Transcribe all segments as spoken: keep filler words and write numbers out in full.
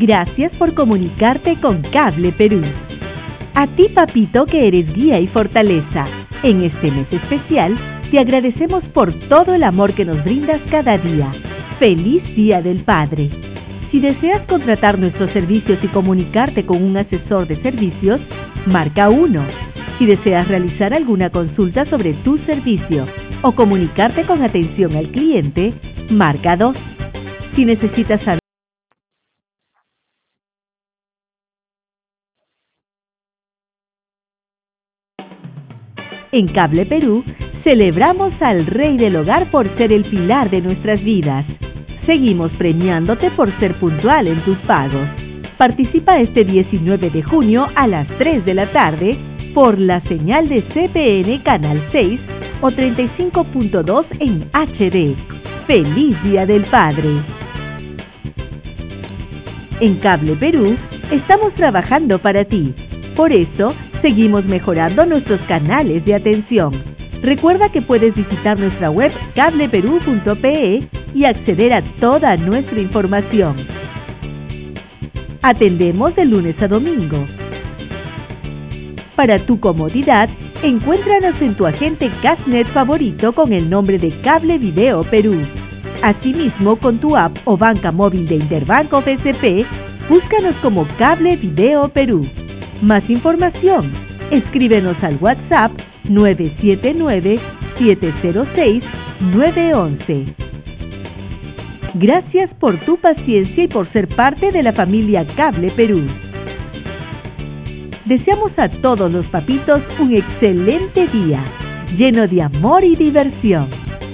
Gracias por comunicarte con Cable Perú. A ti, papito, que eres guía y fortaleza, en este mes especial, te agradecemos por todo el amor que nos brindas cada día. ¡Feliz Día del Padre! Si deseas contratar nuestros servicios y comunicarte con un asesor de servicios, marca uno. Si deseas realizar alguna consulta sobre tu servicio o comunicarte con atención al cliente, marca dos. Si necesitas saber En Cable Perú, celebramos al Rey del Hogar por ser el pilar de nuestras vidas. Seguimos premiándote por ser puntual en tus pagos. Participa este diecinueve de junio a las tres de la tarde por la señal de C P N Canal seis o treinta y cinco punto dos en H D. ¡Feliz Día del Padre! En Cable Perú, estamos trabajando para ti. Por eso, seguimos mejorando nuestros canales de atención. Recuerda que puedes visitar nuestra web cable perú punto pe e y acceder a toda nuestra información. Atendemos de lunes a domingo. Para tu comodidad, encuéntranos en tu agente Cashnet favorito con el nombre de Cable Video Perú. Asimismo, con tu app o banca móvil de Interbanco B C P, búscanos como Cable Video Perú. Más información, escríbenos al WhatsApp nueve siete nueve, siete cero seis, nueve uno uno. Gracias por tu paciencia y por ser parte de la familia Cable Perú. Deseamos a todos los papitos un excelente día, lleno de amor y diversión.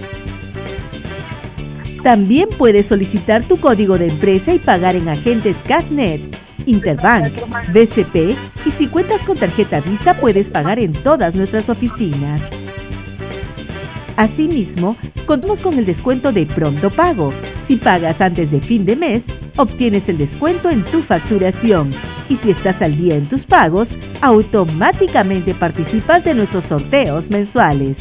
También puedes solicitar tu código de empresa y pagar en agentes Cashnet, Interbank, B C P y si cuentas con tarjeta Visa puedes pagar en todas nuestras oficinas. Asimismo, contamos con el descuento de Pronto Pago. Si pagas antes de fin de mes, obtienes el descuento en tu facturación. Y si estás al día en tus pagos, automáticamente participas de nuestros sorteos mensuales.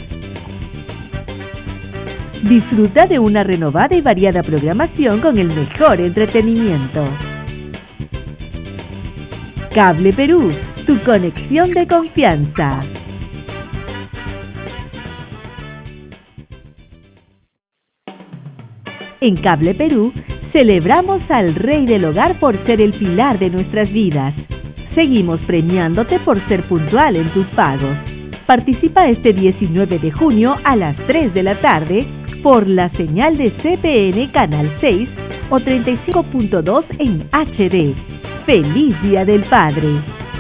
Disfruta de una renovada y variada programación con el mejor entretenimiento. Cable Perú, tu conexión de confianza. En Cable Perú, celebramos al Rey del Hogar por ser el pilar de nuestras vidas. Seguimos premiándote por ser puntual en tus pagos. Participa este diecinueve de junio a las tres de la tarde por la señal de C P N Canal seis o treinta y cinco punto dos en H D. ¡Feliz Día del Padre!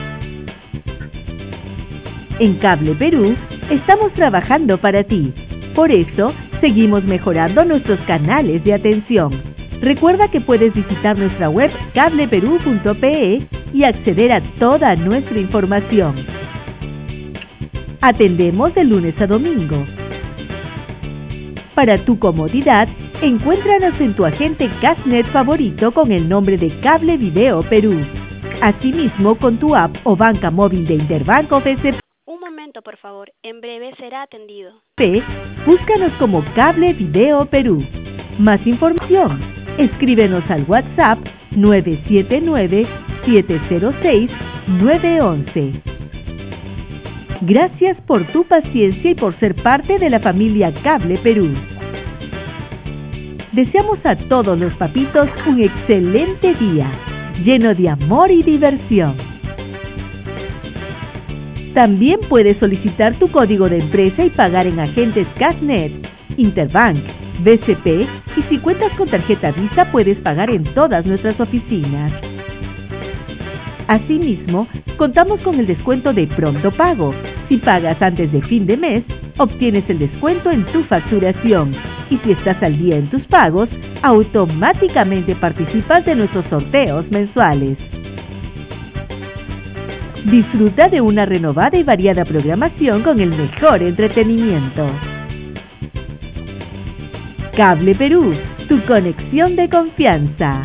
En Cable Perú, estamos trabajando para ti. Por eso, seguimos mejorando nuestros canales de atención. Recuerda que puedes visitar nuestra web cable perú punto pe e y acceder a toda nuestra información. Atendemos de lunes a domingo. Para tu comodidad, encuéntranos en tu agente Cashnet favorito con el nombre de Cable Video Perú. Asimismo, con tu app o banca móvil de Interbanco B C P. Un momento, por favor. En breve será atendido. Búscanos como Cable Video Perú. Más información, escríbenos al WhatsApp nueve siete nueve, siete cero seis, nueve uno uno. Gracias por tu paciencia y por ser parte de la familia Cable Perú. Deseamos a todos los papitos un excelente día, lleno de amor y diversión. También puedes solicitar tu código de empresa y pagar en agentes Cashnet, Interbank, B C P y si cuentas con tarjeta Visa puedes pagar en todas nuestras oficinas. Asimismo, contamos con el descuento de Pronto Pago. Si pagas antes de fin de mes, obtienes el descuento en tu facturación. Y si estás al día en tus pagos, automáticamente participas de nuestros sorteos mensuales. Disfruta de una renovada y variada programación con el mejor entretenimiento. Cable Perú, tu conexión de confianza.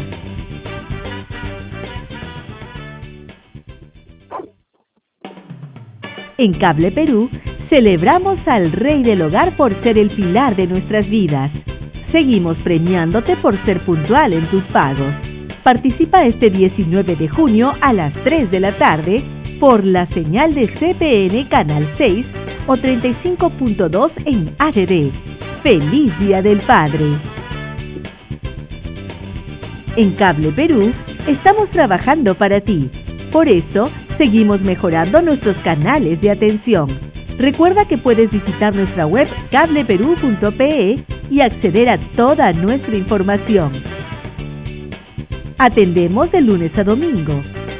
En Cable Perú, celebramos al Rey del Hogar por ser el pilar de nuestras vidas. Seguimos premiándote por ser puntual en tus pagos. Participa este diecinueve de junio a las tres de la tarde por la señal de C P N Canal seis o treinta y cinco punto dos en H D. ¡Feliz Día del Padre! En Cable Perú estamos trabajando para ti. Por eso, seguimos mejorando nuestros canales de atención. Recuerda que puedes visitar nuestra web cable perú punto pe y acceder a toda nuestra información. Atendemos de lunes a domingo.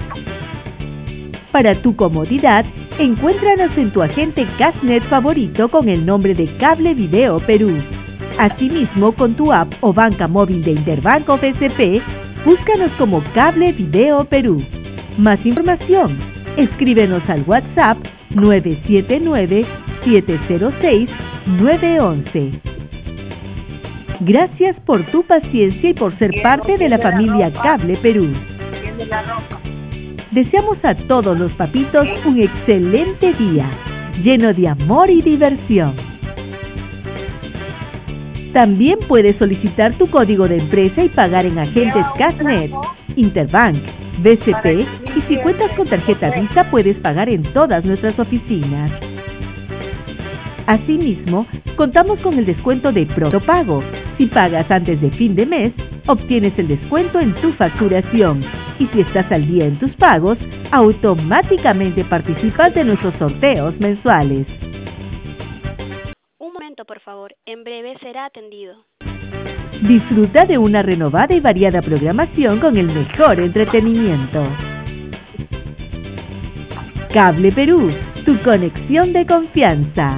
Para tu comodidad, encuéntranos en tu agente Cashnet favorito con el nombre de Cable Video Perú. Asimismo, con tu app o banca móvil de Interbanco B C P, búscanos como Cable Video Perú. Más información, escríbenos al WhatsApp nueve siete nueve, siete cero seis, nueve uno uno. Gracias por tu paciencia y por ser parte de la familia Cable Perú. Deseamos a todos los papitos un excelente día, lleno de amor y diversión. También puedes solicitar tu código de empresa y pagar en agentes Cashnet, Interbank, B C P y si cuentas con tarjeta Visa puedes pagar en todas nuestras oficinas. Asimismo, contamos con el descuento de Pronto Pago. Si pagas antes de fin de mes, obtienes el descuento en tu facturación. Y si estás al día en tus pagos, automáticamente participas de nuestros sorteos mensuales. Un momento, por favor. En breve será atendido. Disfruta de una renovada y variada programación con el mejor entretenimiento. Cable Perú, tu conexión de confianza.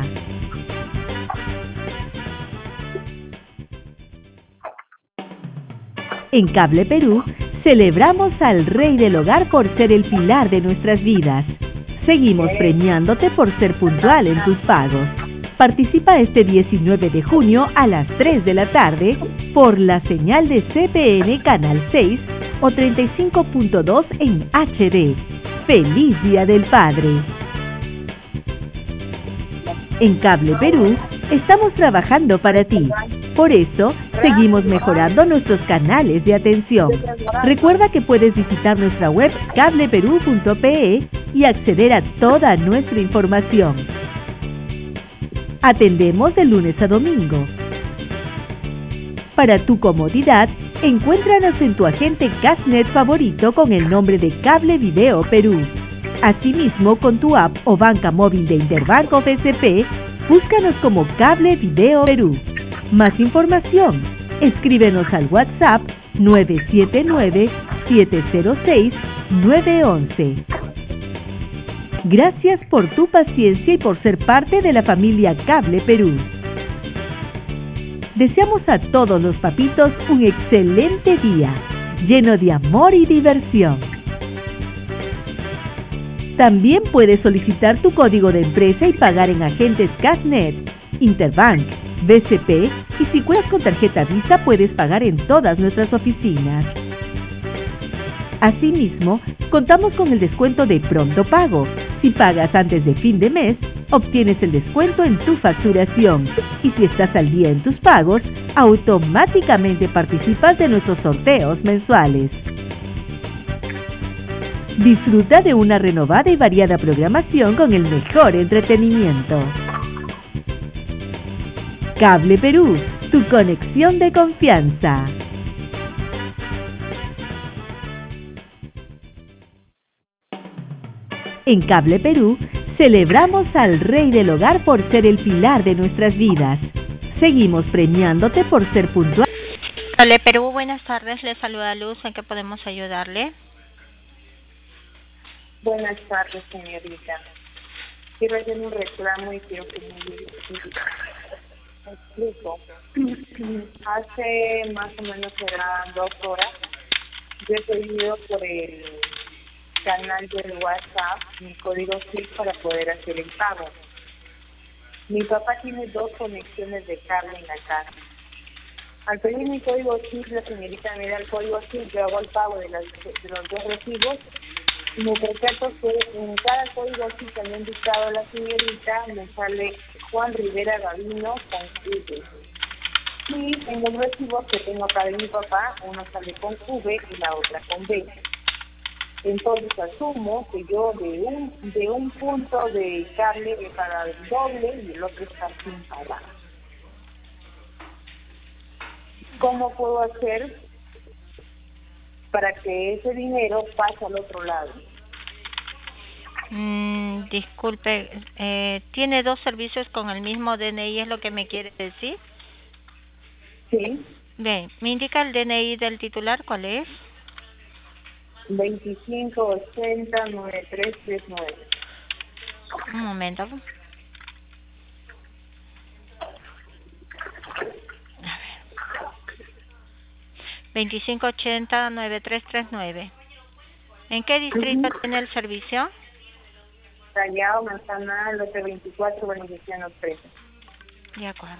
En Cable Perú, celebramos al Rey del Hogar por ser el pilar de nuestras vidas. Seguimos premiándote por ser puntual en tus pagos. Participa este diecinueve de junio a las tres de la tarde por la señal de C P N Canal seis o treinta y cinco punto dos en H D. ¡Feliz Día del Padre! En Cable Perú estamos trabajando para ti. Por eso, seguimos mejorando nuestros canales de atención. Recuerda que puedes visitar nuestra web cable perú punto pe y acceder a toda nuestra información. Atendemos de lunes a domingo. Para tu comodidad, encuéntranos en tu agente Cashnet favorito con el nombre de Cable Video Perú. Asimismo, con tu app o banca móvil de Interbanco B C P, búscanos como Cable Video Perú. Más información, escríbenos al WhatsApp nueve siete nueve, siete cero seis, nueve uno uno. Gracias por tu paciencia y por ser parte de la familia Cable Perú. Deseamos a todos los papitos un excelente día, lleno de amor y diversión. También puedes solicitar tu código de empresa y pagar en agentes Cashnet, Interbank, B C P y si cuentas con tarjeta Visa puedes pagar en todas nuestras oficinas. Asimismo, contamos con el descuento de Pronto Pago. Si pagas antes de fin de mes, obtienes el descuento en tu facturación. Y si estás al día en tus pagos, automáticamente participas de nuestros sorteos mensuales. Disfruta de una renovada y variada programación con el mejor entretenimiento. Cable Perú, tu conexión de confianza. En Cable Perú, celebramos al Rey del Hogar por ser el pilar de nuestras vidas. Seguimos premiándote por ser puntual. Cable Perú, buenas tardes. Le saluda Luz. ¿En qué podemos ayudarle? Buenas tardes, señorita. Quiero hacer un reclamo y quiero que me diga. Me explico. Hace más o menos serán dos horas, yo he pedido por el canal del WhatsApp mi código S I M para poder hacer el pago. Mi papá tiene dos conexiones de cable en la casa. Al pedir mi código S I M, la señorita me da el código S I M, yo hago el pago de, las, de los dos recibos y me percato que en cada código S I M que me ha indicado la señorita me sale Juan Rivera Gavino con Q. Y tengo los recibos que tengo acá de mi papá, uno sale con V y la otra con B. Entonces asumo que yo de un de un punto de cable he pagado el doble y el otro está sin pagar. ¿Cómo puedo hacer para que ese dinero pase al otro lado? Mm, disculpe, eh, ¿tiene dos servicios con el mismo D N I? ¿Es lo que me quiere decir? Sí. Bien, ¿me indica el D N I del titular? ¿Cuál es? veinticinco ochenta noventa y tres treinta y nueve. Un momento. A ver. veinticinco ochenta noventa y tres treinta y nueve. ¿En qué distrito Uh-huh. tiene el servicio? Callao, Manzana, lote veinticuatro, Beneficiano trece. De acuerdo.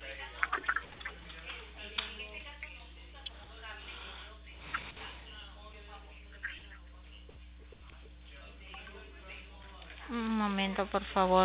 Un momento, por favor.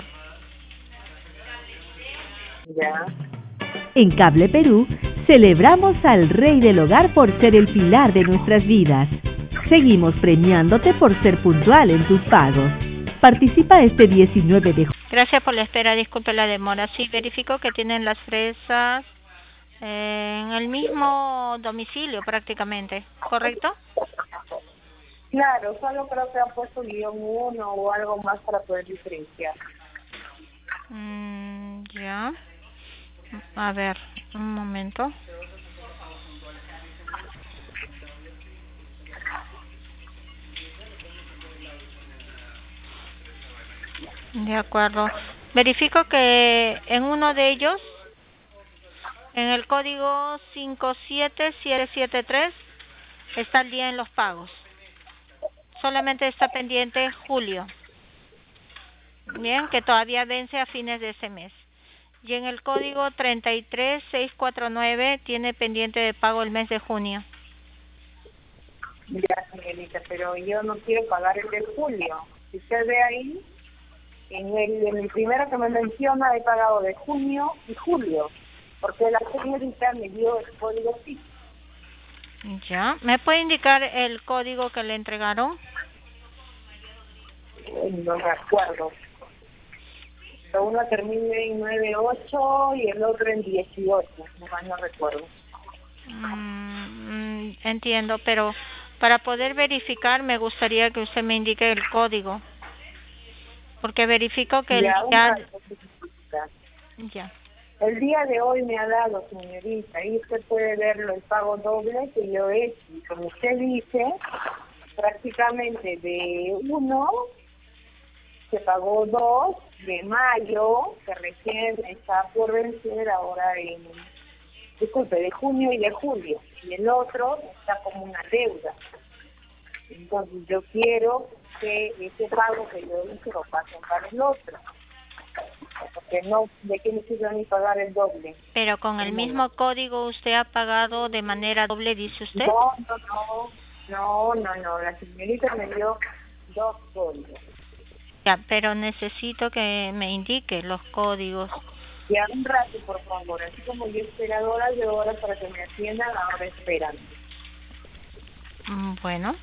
Ya. En Cable Perú, celebramos al Rey del Hogar por ser el pilar de nuestras vidas. Seguimos premiándote por ser puntual en tus pagos. Participa este diecinueve de junio. Gracias por la espera, disculpe la demora. Sí, verifico que tienen las fresas eh, en el mismo domicilio prácticamente, ¿correcto? Claro, solo creo que han puesto guión uno o algo más para poder diferenciar. Mm, ya. A ver, un momento. De acuerdo. Verifico que en uno de ellos, en el código cinco siete siete siete tres, está el día en los pagos. Solamente está pendiente julio. Bien, que todavía vence a fines de ese mes. Y en el código treinta y tres seiscientos cuarenta y nueve tiene pendiente de pago el mes de junio. Ya, señorita, pero yo no quiero pagar el de julio. Si usted ve ahí, en el, en el primero que me menciona he pagado de junio y julio, porque la señorita me dio el código sí. Ya, ¿me puede indicar el código que le entregaron? No me acuerdo. Uno termina en nueve ocho y el otro en dieciocho, no más no recuerdo. Mm, entiendo, pero para poder verificar me gustaría que usted me indique el código, porque verifico que el Ya, un día... rato, señorita. Ya. El día de hoy me ha dado, señorita, y usted puede verlo, el pago doble que yo he hecho. Y como usted dice, prácticamente de uno se pagó dos de mayo, que recién está por vencer ahora en, disculpe, de junio y de julio. Y el otro está como una deuda. Entonces yo quiero que ese pago que yo hice lo pasen para el otro. Porque no, ¿de qué me sirve a mí pagar el doble? Pero con el mismo código usted ha pagado de manera doble, dice usted. No, no, no, no, no, no, la señorita me dio dos códigos. Ya, pero necesito que me indique los códigos. Y a un rato, por favor, así como yo he esperado horas de horas para que me atiendan, ahora esperan. Mm, Bueno.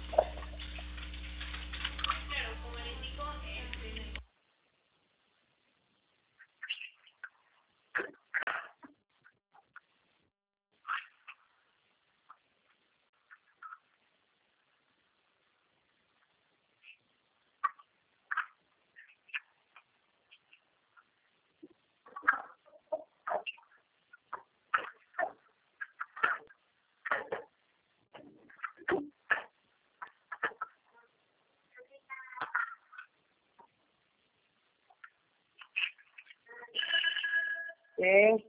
¿Eh?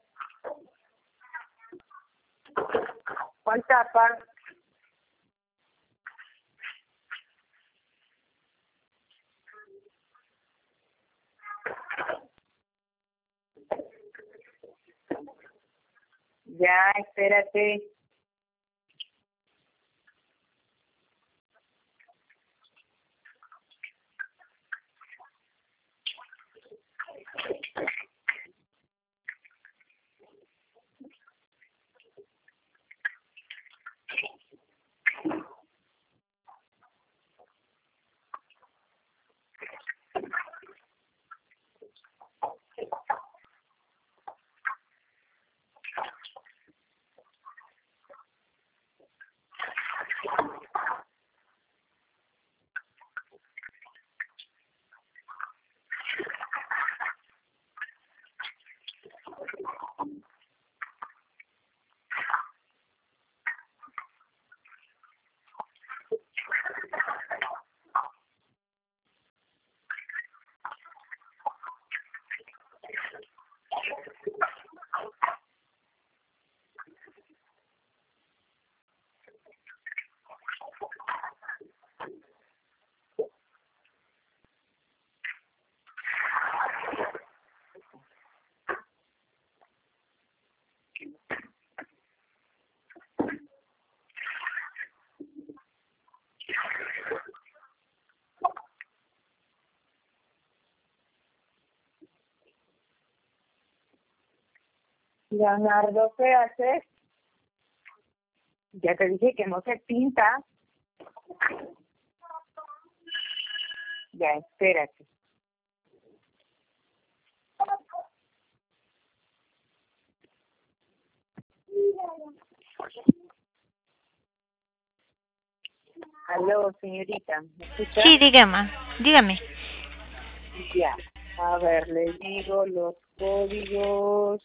¿Cuál tapa? Ya, espérate. Leonardo, ¿qué haces? Ya te dije que no se pinta. Ya, espérate. Aló, señorita, ¿me escucha? Sí, dígame, dígame. Ya, a ver, le digo los códigos.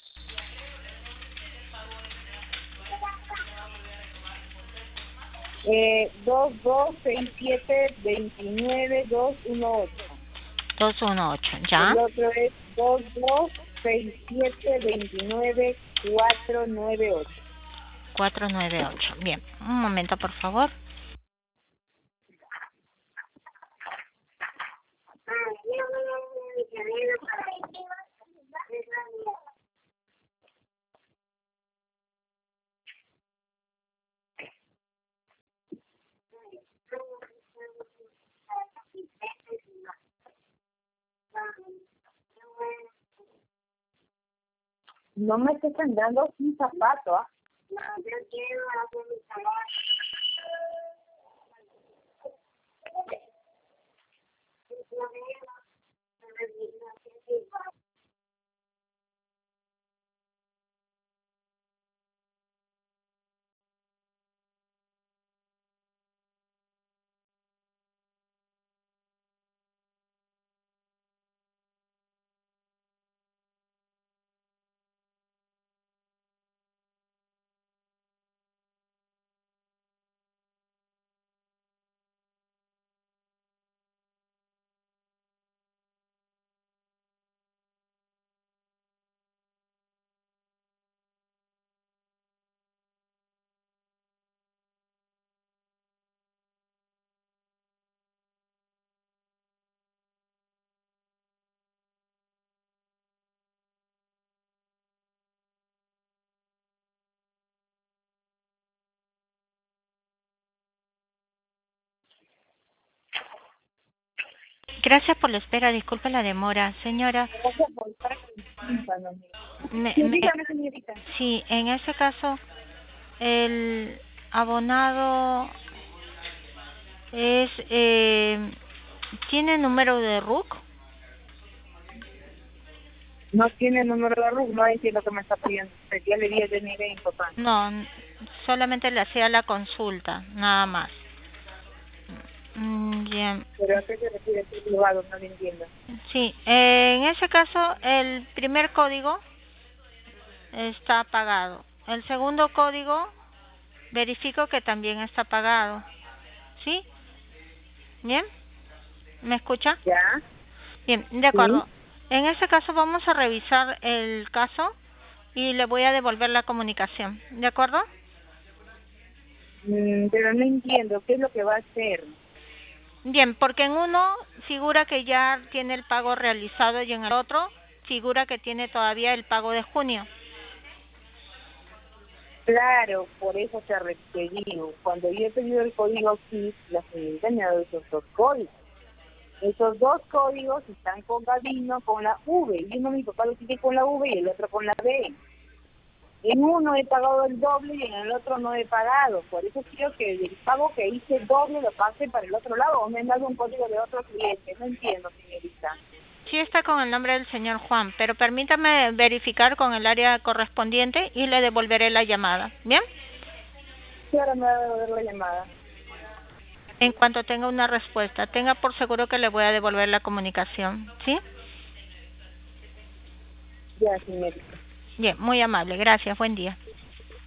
Eh, dos dos seis siete dos nueve dos uno ocho. dos uno ocho, ¿ya? El otro es dos dos seis siete dos nueve cuatro nueve ocho. cuatro nueve ocho. Bien, un momento, por favor. No me estés andando sin zapato, ¿ah? No, yo quiero hacer mi trabajo. Gracias por la espera, disculpe la demora, señora. Gracias por estar disculpando. Me, Sí, me, dígame, señorita. sí, en ese caso, el abonado es, eh, ¿tiene número de R U C? No tiene el número de R U C, no entiendo lo que me está pidiendo. Ya le di el nivel importante. No, n- solamente le hacía la consulta, nada más. Mm, Bien. ¿Pero a qué se refiere este privado? No lo entiendo. Sí, eh, en ese caso, el primer código está pagado. El segundo código, verifico que también está pagado. ¿Sí? ¿Bien? ¿Me escucha? ¿Ya? Bien, de acuerdo. En ese caso vamos a revisar el caso y le voy a devolver la comunicación. ¿De acuerdo? Mm, pero no entiendo, ¿qué es lo que va a hacer? Bien, porque en uno figura que ya tiene el pago realizado y en el otro figura que tiene todavía el pago de junio. Claro, por eso te re- te digo, cuando yo he pedido el código S I S, la señorita me ha dado esos dos códigos. Esos dos códigos están con Gabino, con la V, y uno mi papá lo tiene con la V y el otro con la B. En uno he pagado el doble y en el otro no he pagado, por eso quiero que el pago que hice doble lo pase para el otro lado, o me han dado un código de otro cliente, no entiendo, señorita. Sí está con el nombre del señor Juan, pero permítame verificar con el área correspondiente y le devolveré la llamada. ¿Bien? Sí, ahora me va a devolver la llamada. En cuanto tenga una respuesta, tenga por seguro que le voy a devolver la comunicación. ¿Sí? Ya, señorita. Bien, muy amable. Gracias. Buen día.